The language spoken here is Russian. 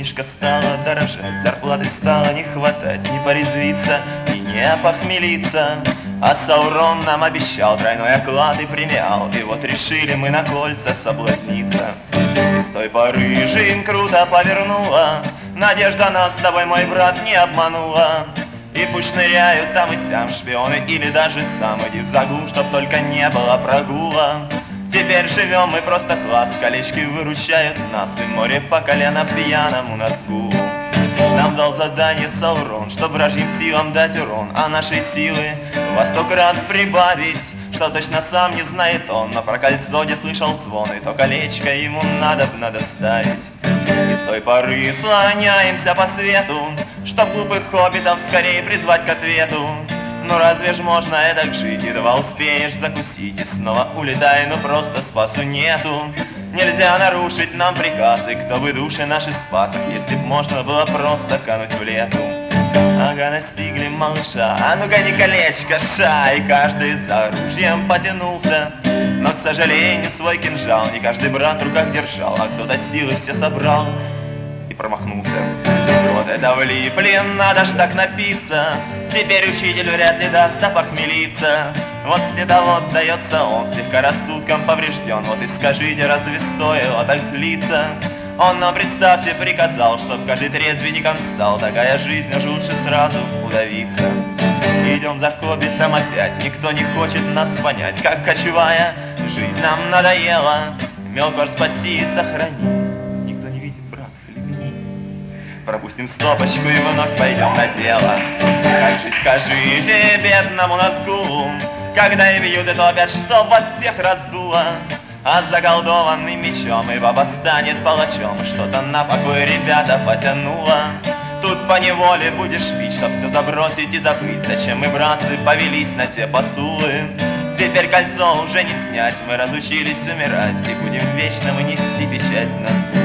книжка стала дорожать, зарплаты стало не хватать, не порезвиться и не похмелиться. А Саурон нам обещал тройной оклад и премиал, и вот решили мы на кольца соблазниться. И с той поры жизнь круто повернула, надежда нас с тобой, мой брат, не обманула. И пусть шныряют там и сям шпионы или даже сам иди в загул, чтоб только не было прогула. Теперь живем мы просто класс, колечки выручают нас, и море по колено пьяному мозгу. Нам дал задание Саурон, чтоб вражьим силам дать урон, а нашей силы во 100 крат прибавить. Что точно сам не знает он, но про кольцо где слышал звон, и то колечко ему надобно доставить. И с той поры слоняемся по свету, чтоб глупых хоббитов скорее призвать к ответу. Ну разве ж можно эдак жить, едва успеешь закусить и снова улетай, ну просто спасу нету. Нельзя нарушить нам приказы, кто бы души наши спас, если б можно было просто кануть в лету. Ага, настигли малыша, а ну гони колечко, ша, и каждый за оружием потянулся. Но, к сожалению, свой кинжал не каждый брат в руках держал, а кто-то силы все собрал и промахнулся. Вот это влипли, надо ж так напиться, теперь учитель вряд ли даст опохмелиться. Вот следовод, сдается он, слегка рассудком поврежден, вот и скажите, разве стоило так злиться? Он нам, представьте, приказал, чтоб каждый трезвенником стал, такая жизнь уж лучше сразу удавиться. Идем за хоббитом опять, никто не хочет нас понять, как кочевая жизнь нам надоела. Мелкор спаси и сохрани, никто не видит, брат, хлебни. Пропустим стопочку и вновь пойдем на дело. Как жить, скажите, бедному мозгу, когда и бьют и топят, чтоб вас всех раздуло. А с заколдованным мечом и баба станет палачом, что-то на покой ребята потянуло. Тут поневоле будешь пить, чтоб все забросить и забыть, зачем мы, братцы, повелись на те посулы. Теперь кольцо уже не снять, мы разучились умирать, и будем вечно мы нести печать на